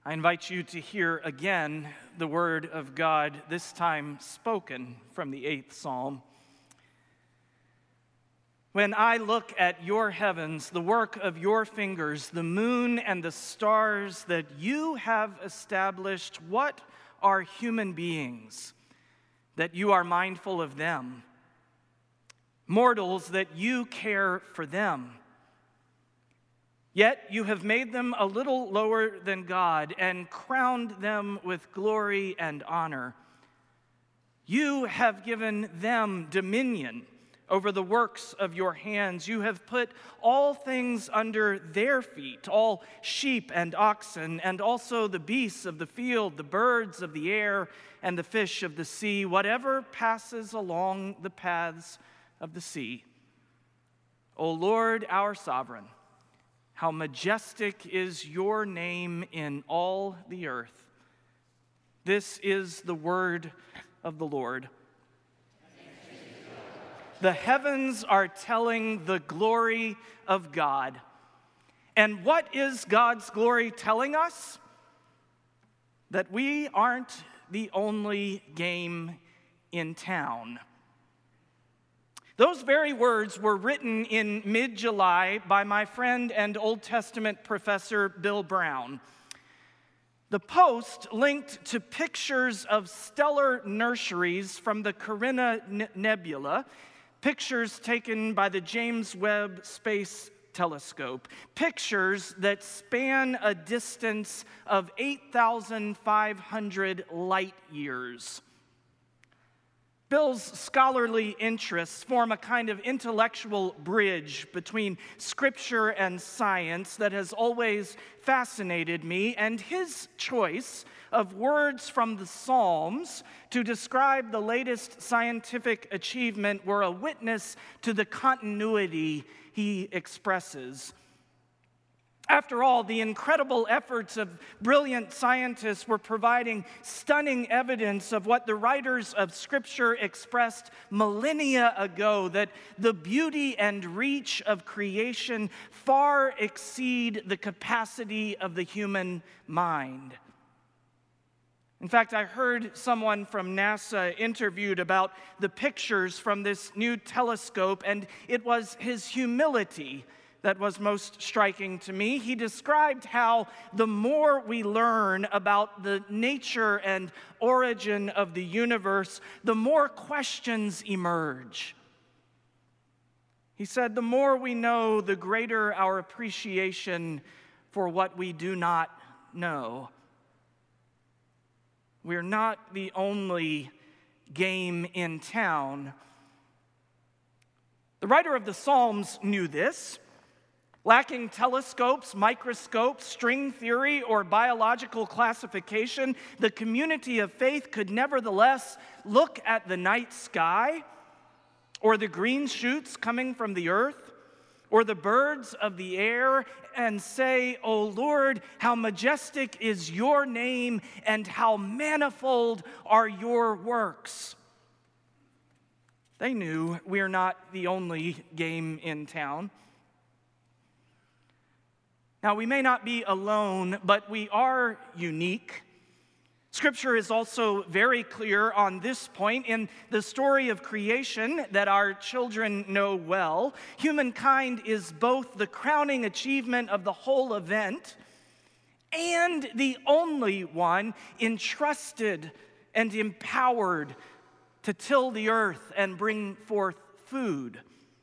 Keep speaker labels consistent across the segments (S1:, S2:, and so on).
S1: I invite you to hear again the word of God, this time spoken from the 8th Psalm. When I look at your heavens, the work of your fingers, the moon and the stars that you have established, what are human beings that you are mindful of them? Mortals that you care for them. Yet you have made them a little lower than God and crowned them with glory and honor. You have given them dominion over the works of your hands. You have put all things under their feet, all sheep and oxen, and also the beasts of the field, the birds of the air, and the fish of the sea, whatever passes along the paths of the sea. O Lord, our sovereign, how majestic is your name in all the earth. This is the word of the Lord. The heavens are telling the glory of God. And what is God's glory telling us? That we aren't the only game in town. Those very words were written in mid-July by my friend and Old Testament professor Bill Brown. The Post linked to pictures of stellar nurseries from the Carina Nebula, pictures taken by the James Webb Space Telescope, pictures that span a distance of 8,500 light years. Bill's scholarly interests form a kind of intellectual bridge between scripture and science that has always fascinated me, and his choice of words from the Psalms to describe the latest scientific achievement were a witness to the continuity he expresses. After all, the incredible efforts of brilliant scientists were providing stunning evidence of what the writers of Scripture expressed millennia ago, that the beauty and reach of creation far exceed the capacity of the human mind. In fact, I heard someone from NASA interviewed about the pictures from this new telescope, and it was his humility that was most striking to me. He described how the more we learn about the nature and origin of the universe, the more questions emerge. He said, the more we know, the greater our appreciation for what we do not know. We're not the only game in town. The writer of the Psalms knew this. Lacking telescopes, microscopes, string theory, or biological classification, the community of faith could nevertheless look at the night sky, or the green shoots coming from the earth, or the birds of the air, and say, O Lord, how majestic is your name, and how manifold are your works. They knew we're not the only game in town. Now, we may not be alone, but we are unique. Scripture is also very clear on this point. In the story of creation that our children know well, humankind is both the crowning achievement of the whole event and the only one entrusted and empowered to till the earth and bring forth food.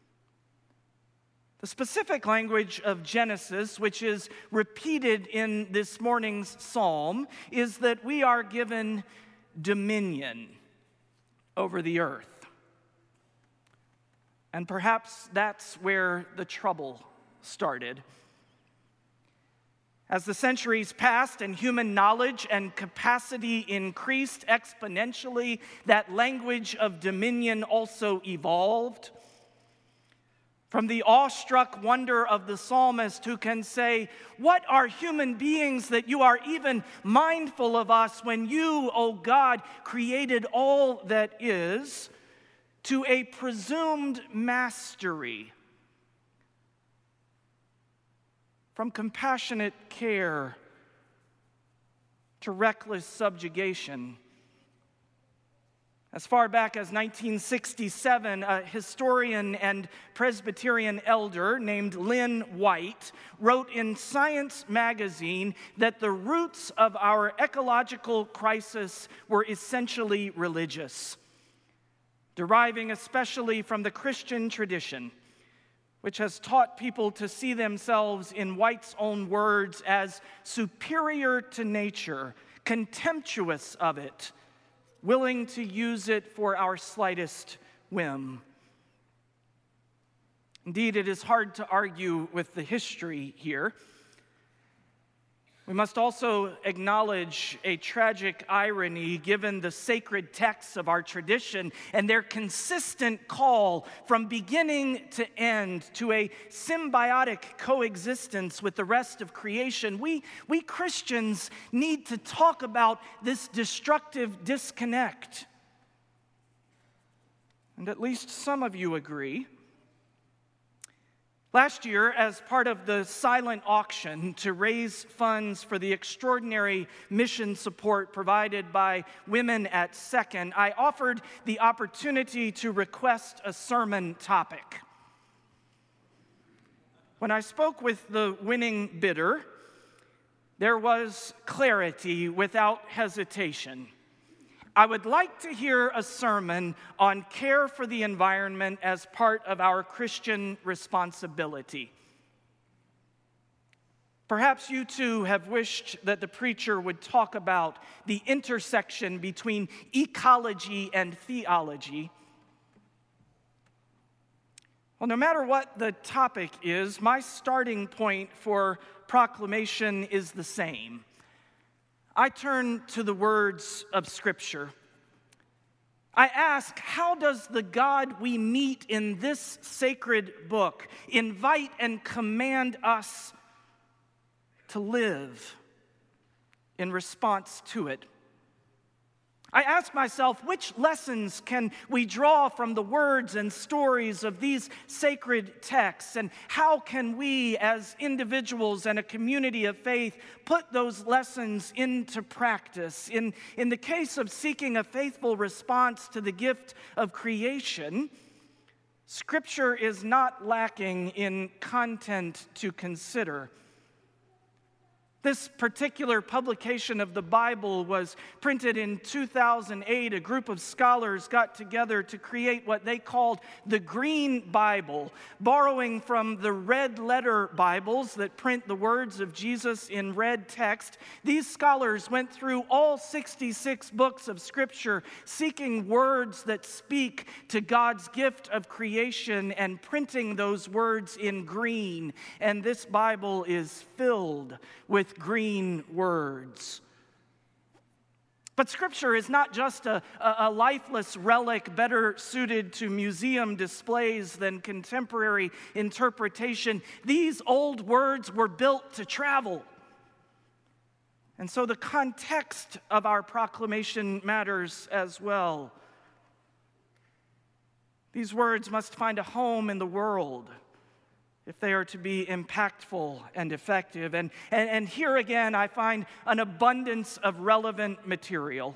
S1: The specific language of Genesis, which is repeated in this morning's psalm, is that we are given dominion over the earth. And perhaps that's where the trouble started. As the centuries passed and human knowledge and capacity increased exponentially, that language of dominion also evolved. From the awestruck wonder of the psalmist who can say, what are human beings that you are even mindful of us when you, O God, created all that is, to a presumed mastery. From compassionate care to reckless subjugation. As far back as 1967, a historian and Presbyterian elder named Lynn White wrote in Science magazine that the roots of our ecological crisis were essentially religious, deriving especially from the Christian tradition, which has taught people to see themselves, in White's own words, as superior to nature, contemptuous of it, willing to use it for our slightest whim. Indeed, it is hard to argue with the history here. We must also acknowledge a tragic irony given the sacred texts of our tradition and their consistent call from beginning to end to a symbiotic coexistence with the rest of creation. We Christians need to talk about this destructive disconnect. And at least some of you agree. Last year, as part of the silent auction to raise funds for the extraordinary mission support provided by Women at Second, I offered the opportunity to request a sermon topic. When I spoke with the winning bidder, there was clarity without hesitation. I would like to hear a sermon on care for the environment as part of our Christian responsibility. Perhaps you too have wished that the preacher would talk about the intersection between ecology and theology. Well, no matter what the topic is, my starting point for proclamation is the same. I turn to the words of Scripture. I ask, how does the God we meet in this sacred book invite and command us to live in response to it? I ask myself, which lessons can we draw from the words and stories of these sacred texts, and how can we as individuals and a community of faith put those lessons into practice? In the case of seeking a faithful response to the gift of creation, Scripture is not lacking in content to consider. This particular publication of the Bible was printed in 2008. A group of scholars got together to create what they called the Green Bible, borrowing from the red letter Bibles that print the words of Jesus in red text. These scholars went through all 66 books of Scripture, seeking words that speak to God's gift of creation and printing those words in green. And this Bible is filled with green words. But Scripture is not just a lifeless relic better suited to museum displays than contemporary interpretation. These old words were built to travel. And so the context of our proclamation matters as well. These words must find a home in the world if they are to be impactful and effective. And here again, I find an abundance of relevant material.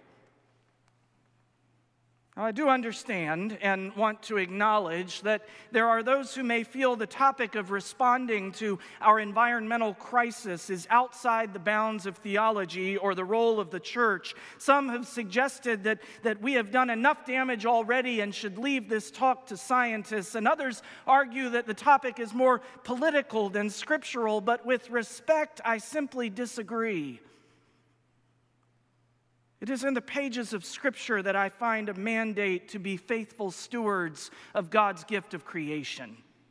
S1: Now, I do understand and want to acknowledge that there are those who may feel the topic of responding to our environmental crisis is outside the bounds of theology or the role of the church. Some have suggested that we have done enough damage already and should leave this talk to scientists, and others argue that the topic is more political than scriptural, but with respect, I simply disagree. It is in the pages of Scripture that I find a mandate to be faithful stewards of God's gift of creation.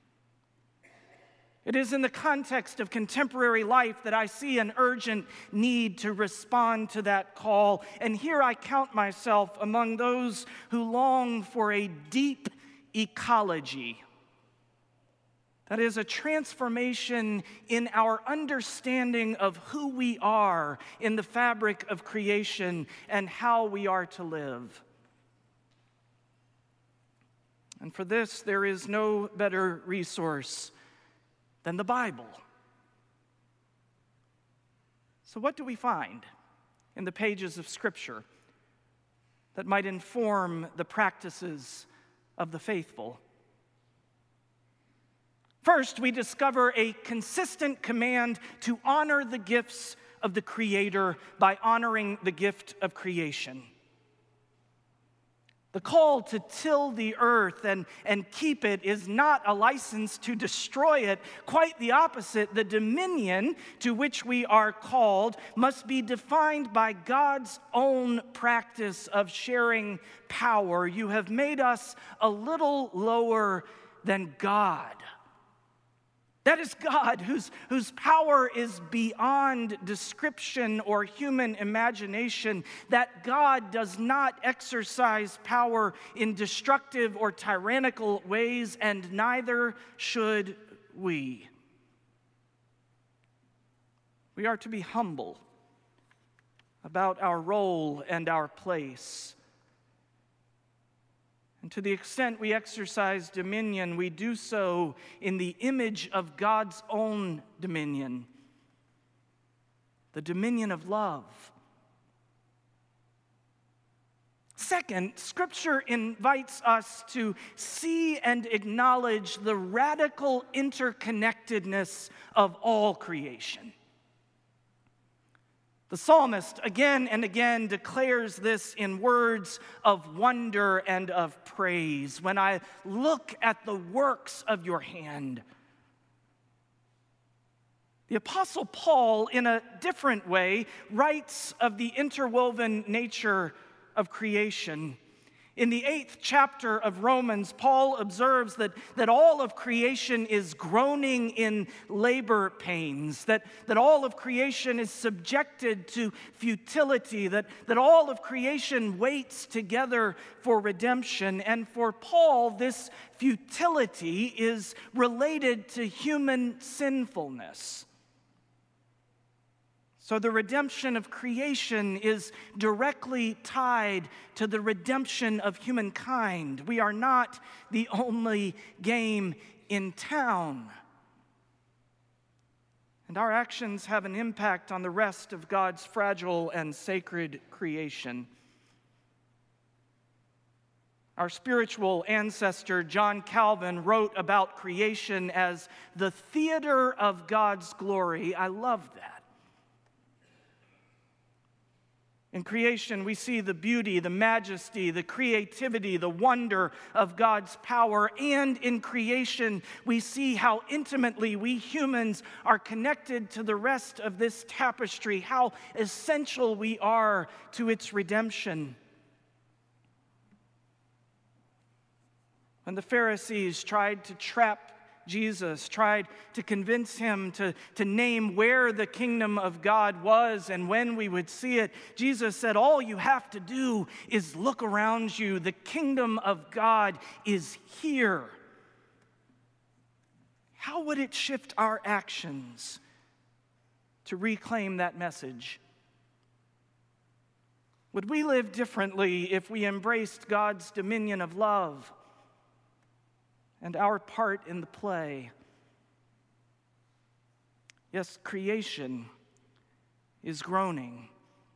S1: It is in the context of contemporary life that I see an urgent need to respond to that call. And here I count myself among those who long for a deep ecology. That is a transformation in our understanding of who we are in the fabric of creation and how we are to live. And for this, there is no better resource than the Bible. So what do we find in the pages of Scripture that might inform the practices of the faithful. First, we discover a consistent command to honor the gifts of the Creator by honoring the gift of creation. The call to till the earth and keep it is not a license to destroy it. Quite the opposite. The dominion to which we are called must be defined by God's own practice of sharing power. You have made us a little lower than God. That is God, whose power is beyond description or human imagination. That God does not exercise power in destructive or tyrannical ways, and neither should we. We are to be humble about our role and our place. And to the extent we exercise dominion, we do so in the image of God's own dominion, the dominion of love. Second, Scripture invites us to see and acknowledge the radical interconnectedness of all creation. The psalmist again and again declares this in words of wonder and of praise. When I look at the works of your hand. The Apostle Paul, in a different way, writes of the interwoven nature of creation. In the 8th chapter of Romans, Paul observes that all of creation is groaning in labor pains, that all of creation is subjected to futility, that all of creation waits together for redemption. And for Paul, this futility is related to human sinfulness. So the redemption of creation is directly tied to the redemption of humankind. We are not the only game in town. And our actions have an impact on the rest of God's fragile and sacred creation. Our spiritual ancestor, John Calvin, wrote about creation as the theater of God's glory. I love that. In creation, we see the beauty, the majesty, the creativity, the wonder of God's power. And in creation, we see how intimately we humans are connected to the rest of this tapestry, how essential we are to its redemption. When the Pharisees tried to trap Jesus, tried to convince him to name where the kingdom of God was and when we would see it, Jesus said, all you have to do is look around you. The kingdom of God is here. How would it shift our actions to reclaim that message? Would we live differently if we embraced God's dominion of love and our part in the play? Yes, creation is groaning.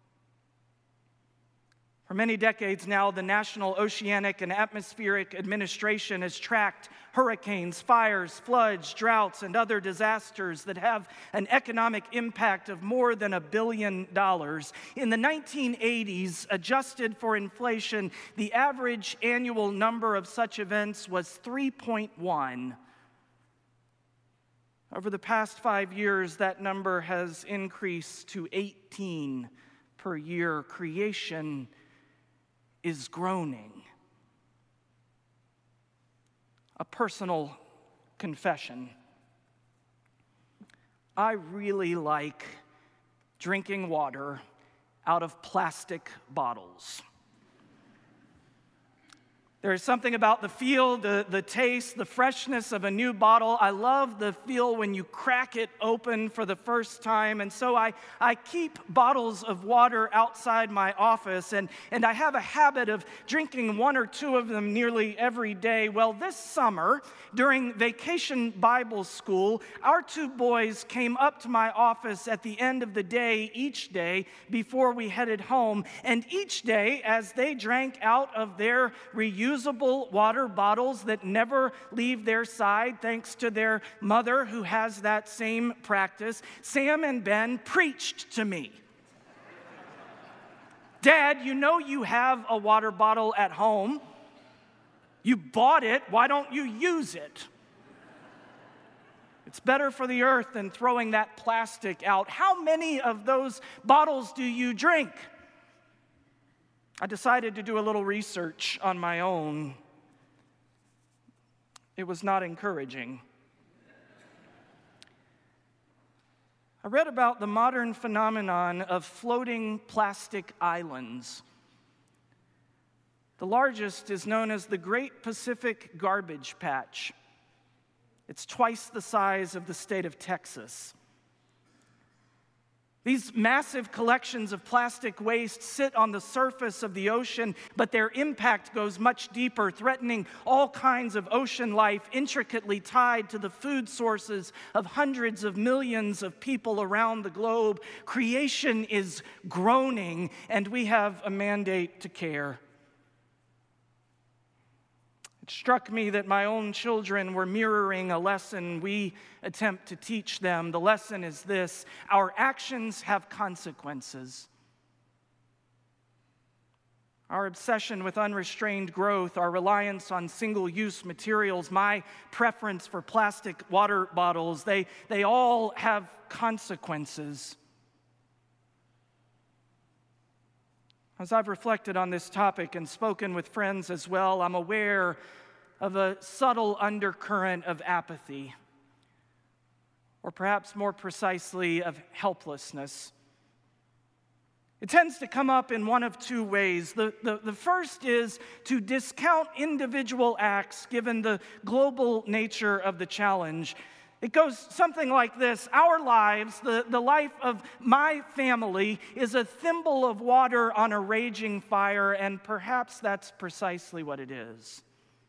S1: For many decades now, the National Oceanic and Atmospheric Administration has tracked hurricanes, fires, floods, droughts, and other disasters that have an economic impact of more than $1 billion. In the 1980s, adjusted for inflation, the average annual number of such events was 3.1. Over the past 5 years, that number has increased to 18 per year. Creation is groaning. A personal confession. I really like drinking water out of plastic bottles. There's something about the feel, the taste, the freshness of a new bottle. I love the feel when you crack it open for the first time. And so I keep bottles of water outside my office, and I have a habit of drinking one or two of them nearly every day. Well, this summer, during vacation Bible school, our two boys came up to my office at the end of the day, each day, before we headed home. And each day, as they drank out of their reusable water bottles that never leave their side, thanks to their mother who has that same practice, Sam and Ben preached to me. Dad, you know you have a water bottle at home. You bought it. Why don't you use it? It's better for the earth than throwing that plastic out. How many of those bottles do you drink? I decided to do a little research on my own. It was not encouraging. I read about the modern phenomenon of floating plastic islands. The largest is known as the Great Pacific Garbage Patch. It's twice the size of the state of Texas. These massive collections of plastic waste sit on the surface of the ocean, but their impact goes much deeper, threatening all kinds of ocean life, intricately tied to the food sources of hundreds of millions of people around the globe. Creation is groaning, and we have a mandate to care. It struck me that my own children were mirroring a lesson we attempt to teach them. The lesson is this: our actions have consequences. Our obsession with unrestrained growth, our reliance on single-use materials, my preference for plastic water bottles, they all have consequences. As I've reflected on this topic and spoken with friends as well, I'm aware of a subtle undercurrent of apathy, or perhaps more precisely, of helplessness. It tends to come up in one of two ways. The first is to discount individual acts given the global nature of the challenge. It goes something like this: our lives, the life of my family, is a thimble of water on a raging fire, and perhaps that's precisely what it is.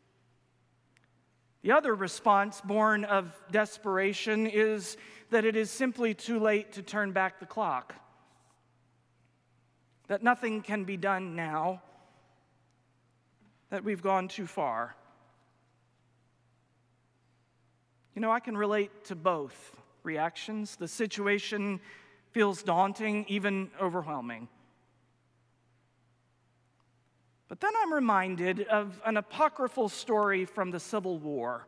S1: The other response, born of desperation, is that it is simply too late to turn back the clock, that nothing can be done now, that we've gone too far. You know, I can relate to both reactions. The situation feels daunting, even overwhelming. But then I'm reminded of an apocryphal story from the Civil War.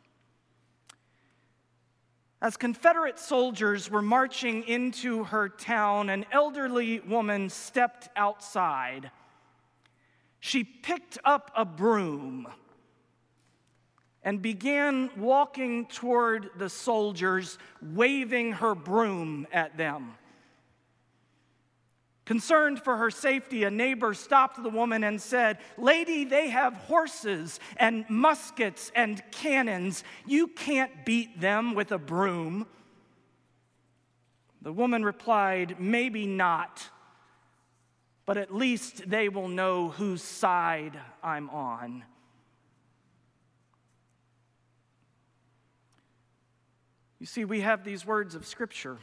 S1: As Confederate soldiers were marching into her town, an elderly woman stepped outside. She picked up a broom and began walking toward the soldiers, waving her broom at them. Concerned for her safety, a neighbor stopped the woman and said, "Lady, they have horses and muskets and cannons. You can't beat them with a broom." The woman replied, "Maybe not, but at least they will know whose side I'm on." You see, we have these words of Scripture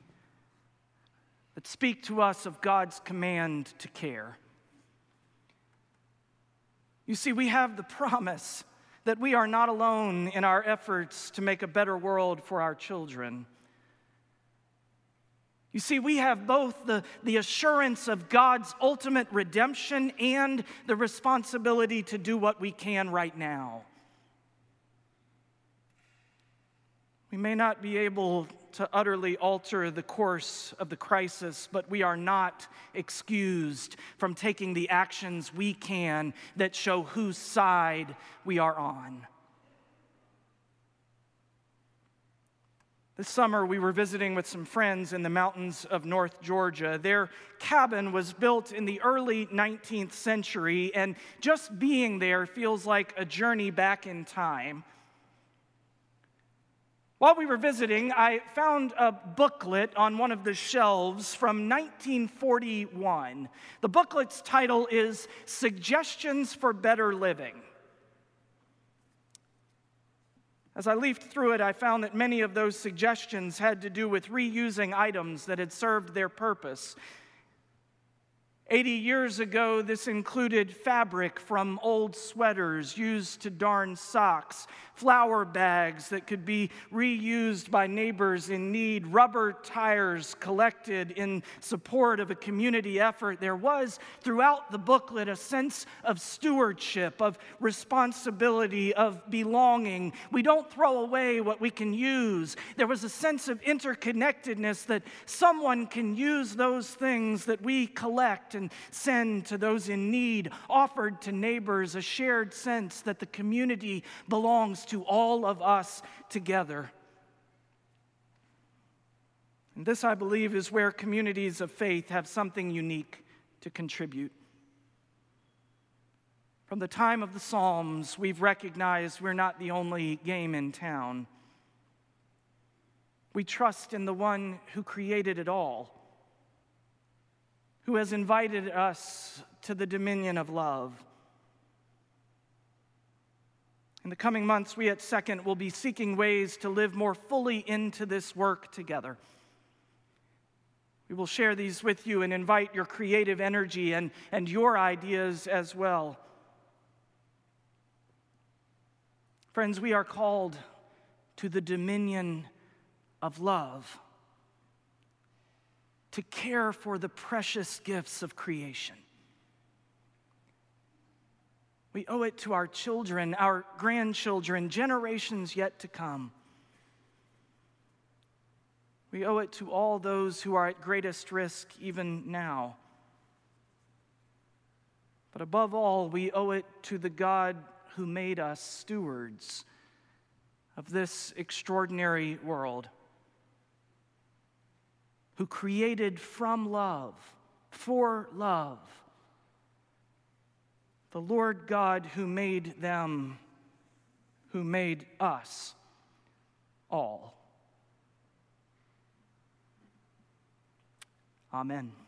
S1: that speak to us of God's command to care. You see, we have the promise that we are not alone in our efforts to make a better world for our children. You see, we have both the assurance of God's ultimate redemption and the responsibility to do what we can right now. We may not be able to utterly alter the course of the crisis, but we are not excused from taking the actions we can that show whose side we are on. This summer, we were visiting with some friends in the mountains of North Georgia. Their cabin was built in the early 19th century, and just being there feels like a journey back in time. While we were visiting, I found a booklet on one of the shelves from 1941. The booklet's title is Suggestions for Better Living. As I leafed through it, I found that many of those suggestions had to do with reusing items that had served their purpose. 80 years ago, this included fabric from old sweaters used to darn socks, flour bags that could be reused by neighbors in need, rubber tires collected in support of a community effort. There was, throughout the booklet, a sense of stewardship, of responsibility, of belonging. We don't throw away what we can use. There was a sense of interconnectedness that someone can use those things that we collect and send to those in need, offered to neighbors, a shared sense that the community belongs to all of us together. And this, I believe, is where communities of faith have something unique to contribute. From the time of the Psalms, we've recognized we're not the only game in town. We trust in the one who created it all, who has invited us to the dominion of love. In the coming months, we at Second will be seeking ways to live more fully into this work together. We will share these with you and invite your creative energy and your ideas as well. Friends, we are called to the dominion of love, to care for the precious gifts of creation. We owe it to our children, our grandchildren, generations yet to come. We owe it to all those who are at greatest risk even now. But above all, we owe it to the God who made us stewards of this extraordinary world, who created from love, for love, the Lord God who made them, who made us all. Amen.